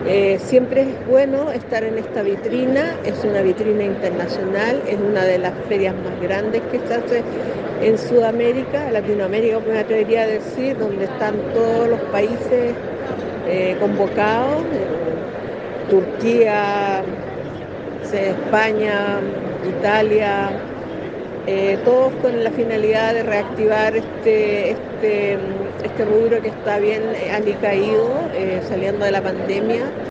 Siempre es bueno estar en esta vitrina, es una vitrina internacional, es una de las ferias más grandes que se hace en Sudamérica, Latinoamérica, me atrevería a decir, donde están todos los países convocados, Turquía, España, Italia, todos con la finalidad de reactivar este rubro que está bien alicaído, saliendo de la pandemia.